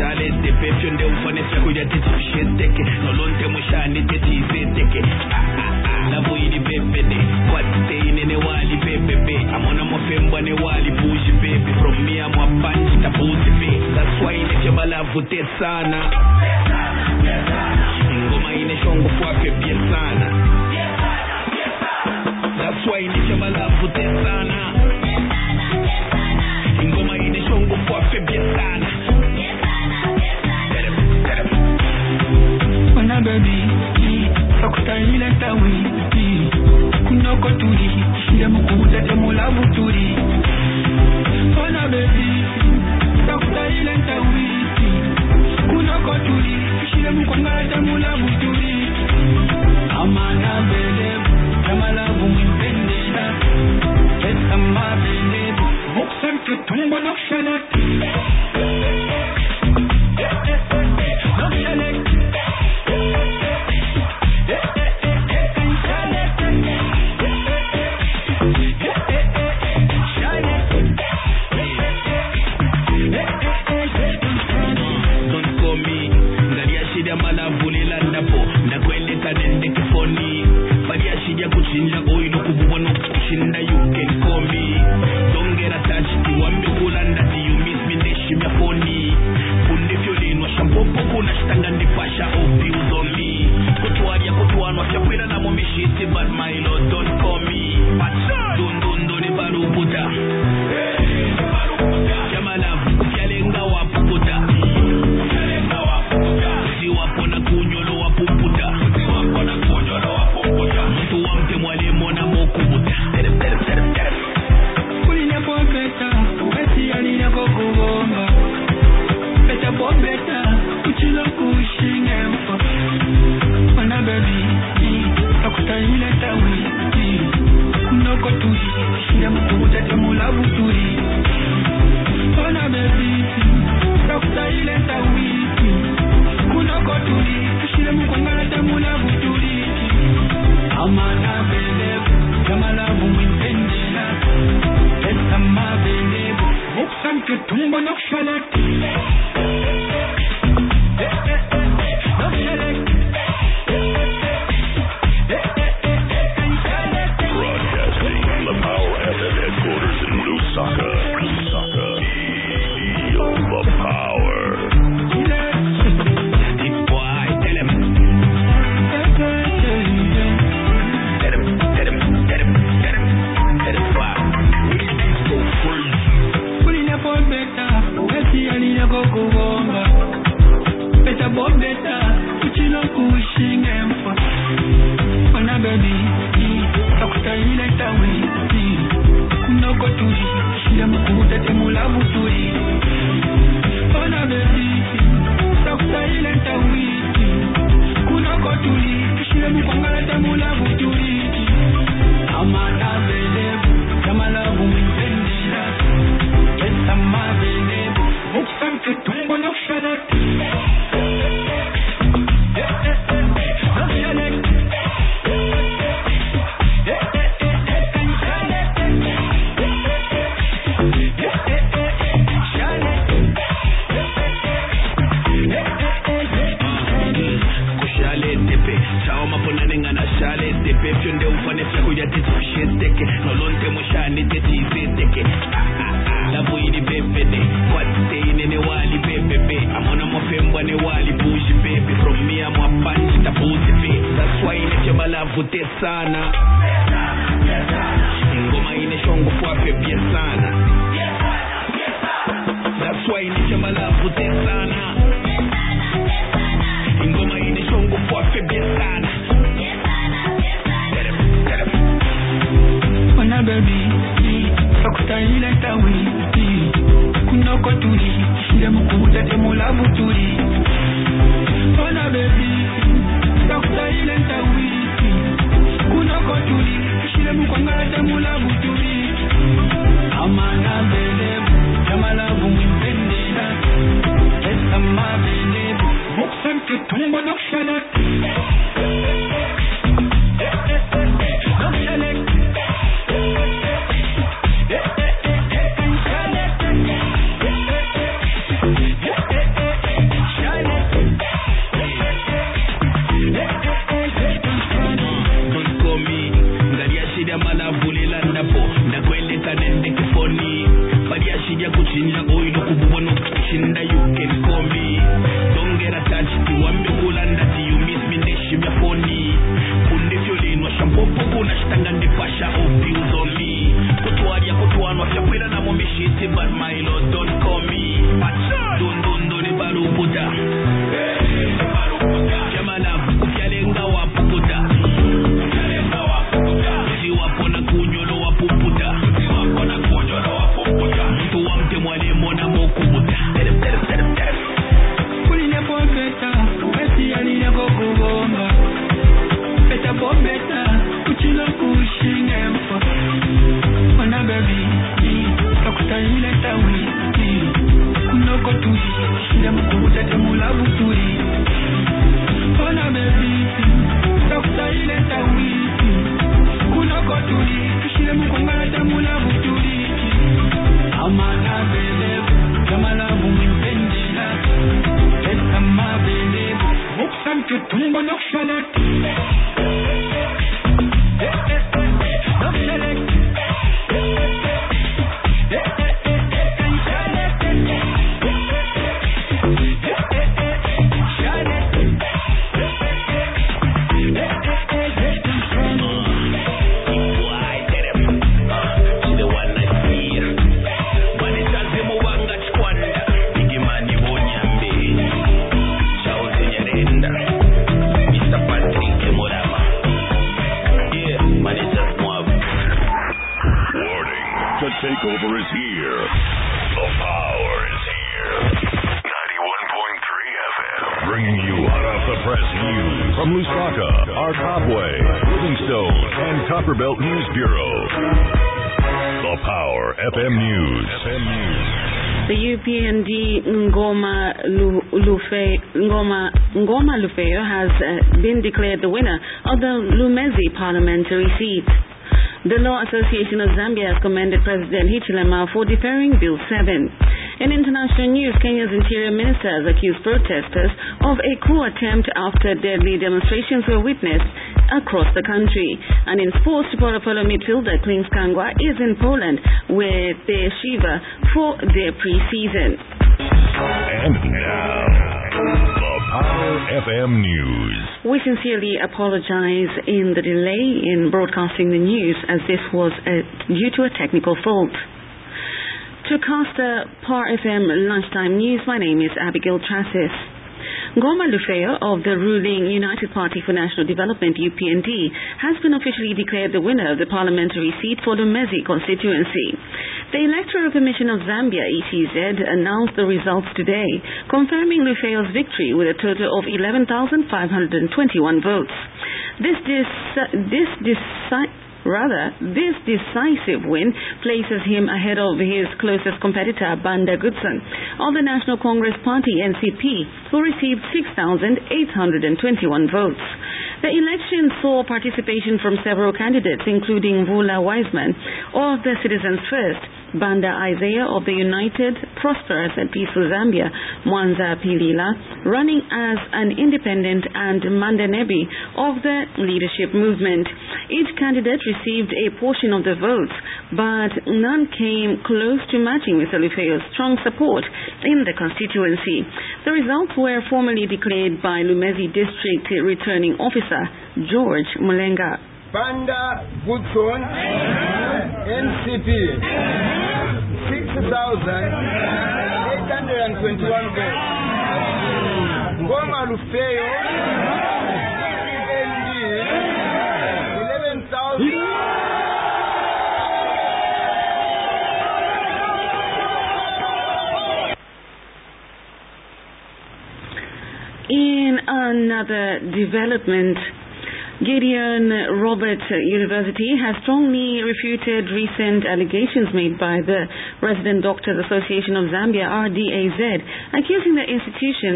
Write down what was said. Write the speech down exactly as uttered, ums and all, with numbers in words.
kushale de pefyo nde ufane chako ya tete sheteke nolonte mushani tete zeteke la voyini bebede what stay nene wali bebebe amona mofemba ne wali push baby from me I'm a punch ta pussy be that's why ne kebala vote sana ngoma ine shongo fwape bie sana that's why ne kebala vote sana ngoma ine shongo fwape bie sana ona baby sakutayile tawi kunoko turi shire mukuta temula buturi ona baby sakutayile tawi kunoko turi shire mukwanga temula buturi amana bele kamala bumpendela etama bele boxer que tombe no chalet wapuputa Jamalavu kufyalenga wapuputa Ziwapona kunyolo wapuputa Mtu wa mte mwale mona mokubuta Kuline popeta Besi aline kukubomba Beta popeta Kuchilo kushinge mfa Wana baby Takutahile tawi Kunoko tuli Shile mkubuta temula buturi Wana baby Takutahile tawi Kunoko tuli Shile mkungala temula buturi Amana belevu Jamalavu mpendila Esama belevu Muksan tutumbo nokshalet Nokshalet Takeover is here. The power is here. ninety-one point three F M. Bringing you hot off the press news from Lusaka, Arkabwe, Livingstone, and Copperbelt News Bureau. The Power F M News. F M News. The U P N D Ngoma Lufe, Ngoma, Ngoma Lufeyo has uh, been declared the winner of the Lumezi parliamentary seat. The Law Association of Zambia has commended President Hichilema for deferring Bill seven. In international news, Kenya's interior minister has accused protesters of a coup attempt after deadly demonstrations were witnessed across the country. And in sports, Polo midfielder Klings Kangwa is in Poland with the Shiva for their pre-season. And now, the Power F M News. We sincerely apologize in the delay in broadcasting the news, as this was a, due to a technical fault. To cast the Power F M lunchtime news, my name is Abigail Trassis. Ngoma Lufeyo of the ruling United Party for National Development, U P N D, has been officially declared the winner of the parliamentary seat for the Lumezi constituency. The Electoral Commission of Zambia, E T Z, announced the results today, confirming Lufeyo's victory with a total of eleven thousand five hundred twenty-one votes. This dis- this deci- Rather, this decisive win places him ahead of his closest competitor, Banda Goodson, of the National Congress Party, N C P, who received six thousand eight hundred twenty-one votes. The election saw participation from several candidates, including Vula Wiseman of the Citizens First, Banda Isaiah of the United, Prosperous and Peaceful Zambia, Mwanza Pilila, running as an independent, and Manda Nebi of the Leadership Movement. Each candidate received a portion of the votes, but none came close to matching Mister Lufeyo's strong support in the constituency. The results were formally declared by Lumezi District Returning Officer George Mulenga. Banda Goodson, N C P, six thousand eight hundred twenty-one votes. Ngoma Lufeyo, N D, eleven thousand. In another development, Gideon Roberts University has strongly refuted recent allegations made by the Resident Doctors Association of Zambia, R D A Z, accusing the institution